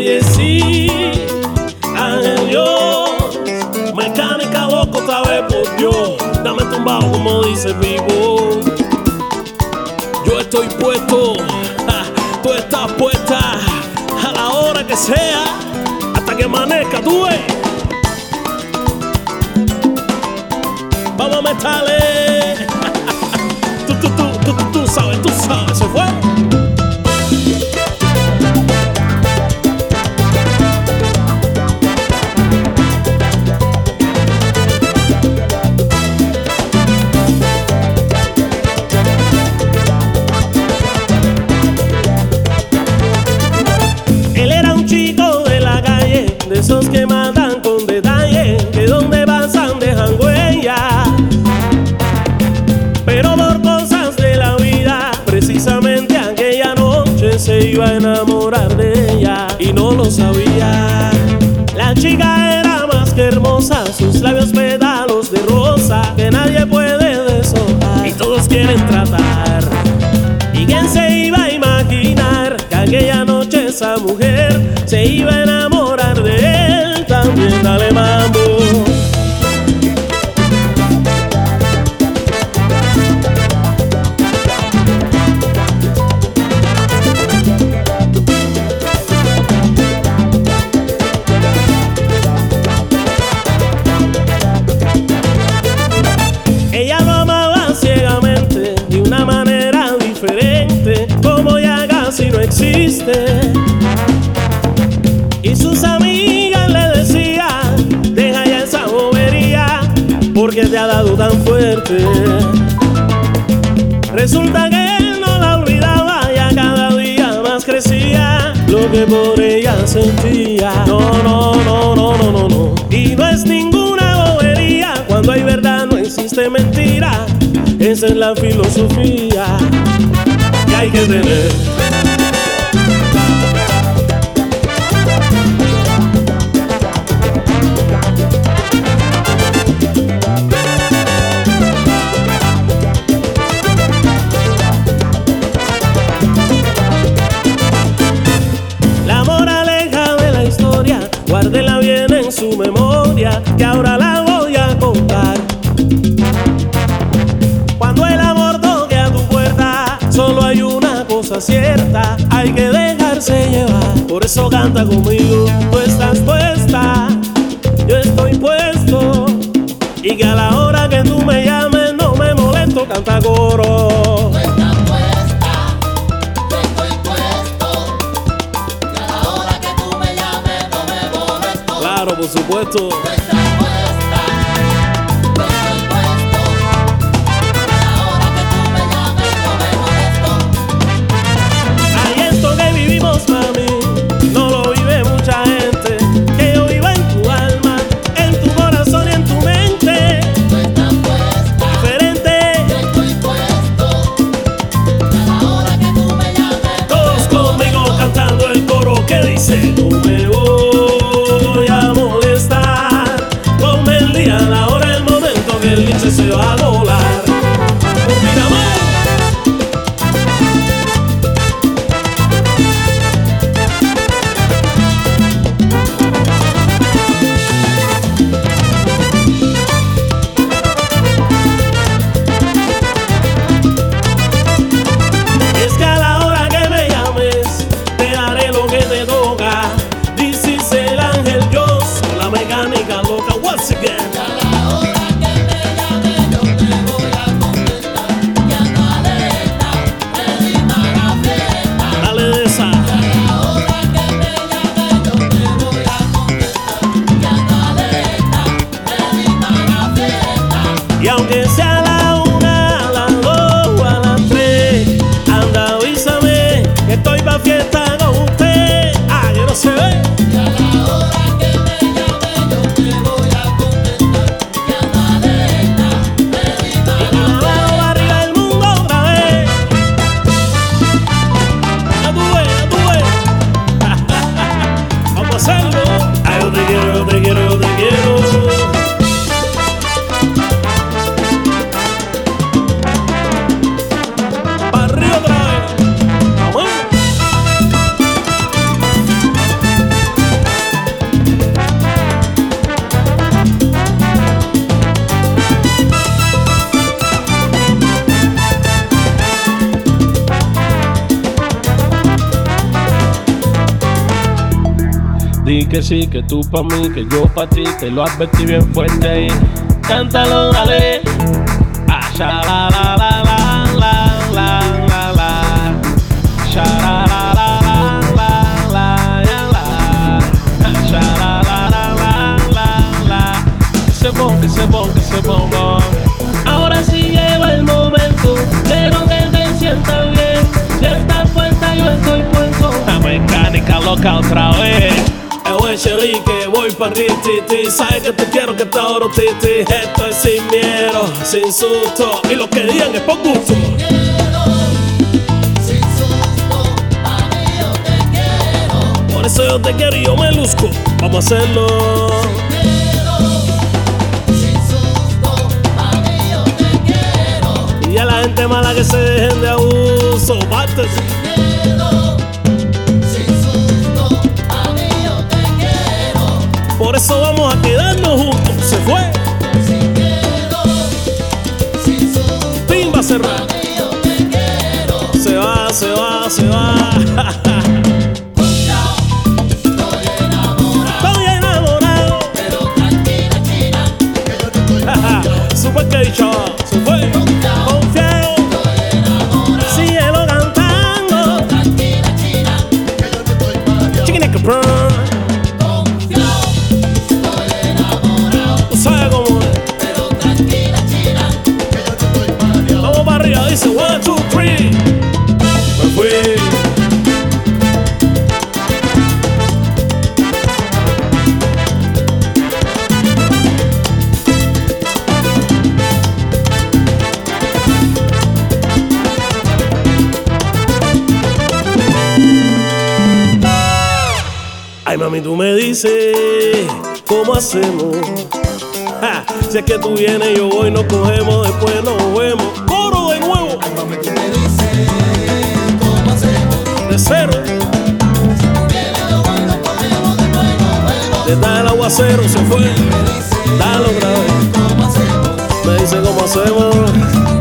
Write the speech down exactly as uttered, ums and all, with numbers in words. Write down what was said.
Oye sí, Ángel Dios, mecánica loco otra vez por Dios. Dame tumbado como dice el vivo. Yo estoy puesto, ja, tú estás puesta a la hora que sea, hasta que amanezca, tú ves. Vamos a meterle. Tú, tú, tú, tú, tú, tú sabes, tú sabes, ¿se fue? Esos que matan con detalle, que donde pasan dejan huella. Pero por cosas de la vida, precisamente aquella noche se iba a enamorar de ella y no lo sabía. La chica era más que hermosa, sus labios pétalos de rosa que nadie puede deshojar y todos quieren tratar. ¿Y quién se iba a imaginar que aquella noche esa mujer se iba a enamorar de él también? Dale mambo. Ella lo amaba ciegamente, de una manera diferente, como ya casi no existe. Y sus amigas le decían: deja ya esa bobería, porque te ha dado tan fuerte. Resulta que él no la olvidaba, ya cada día más crecía lo que por ella sentía. No, no, no, no, no, no, no. Y no es ninguna bobería, cuando hay verdad no existe mentira. Esa es la filosofía que hay que tener. Guárdela bien en su memoria, que ahora la voy a contar. Cuando el amor toque a tu puerta, solo hay una cosa cierta: hay que dejarse llevar. Por eso canta conmigo: tú estás puesta, yo estoy puesto, y que a la hora que tú me llames no me molesto. Canta coro. Claro, por supuesto. Ay, esto que vivimos, mami, no lo vive mucha gente. Que yo viva en tu alma, en tu corazón y en tu mente. Tú estás puesta, diferente. yo estoy puesto, a la hora que tú me llames. Todos conmigo cantando el coro que dice: no me voy a molestar, Di que sí, que tú pa' mí, que yo pa' ti, te lo advertí bien fuerte ahí. Cántalo, dale. Ah, sha la la la la la la la la. Sha la la la la la la ya la. Ah, sha la la la la la la. Que se bon, que se bon, que se bon, bon. Ahora sí llega el momento de que te sientas bien. Si estás puesta, yo estoy puesto. La mecánica loca otra vez. Eh, wey, Shelly, que voy pa' ti, ti, ti. Sabes que te quiero, que te adoro, ti, ti. Esto es sin miedo, sin susto. Y lo que digan es por gusto. Sin miedo, sin susto, a mí yo te quiero. Por eso yo te quiero y yo me luzco. Vamos a hacerlo. Sin miedo, sin susto, a mí yo te quiero. Y a la gente mala que se dejen de abuso. Bate. Sin miedo, sin susto, a mí yo te quiero. Por eso vamos a quedarnos juntos. Se fue. Sin miedo, sin susto, Pim va a a cerrar. mí yo te quiero. Se va, se va, se va. Confiado, estoy enamorado. Estoy enamorado. Pero tranquila, china, que yo no estoy confiado. Super que dicho. Se fue. Confiado. Estoy enamorado. Síguelo cantando. Tranquila, china, que yo no estoy confiado. Chicken neck burn. Confiado, estoy enamorado. Tú sabes cómo es. Pero tranquila, china, que yo no estoy confiado. Vamos para arriba. Dice one, two, three. Me fui. Ay, mami, tú me dices cómo hacemos. Ja, si es que tú vienes, yo voy, nos cogemos, después nos vemos. Coro de nuevo, Mami, tú me dices cómo hacemos. de cero. Viene lo bueno, cogemos, después nos vemos. Detrás del aguacero se fue. Me dice Dale otra vez. cómo hacemos. Me dice cómo hacemos.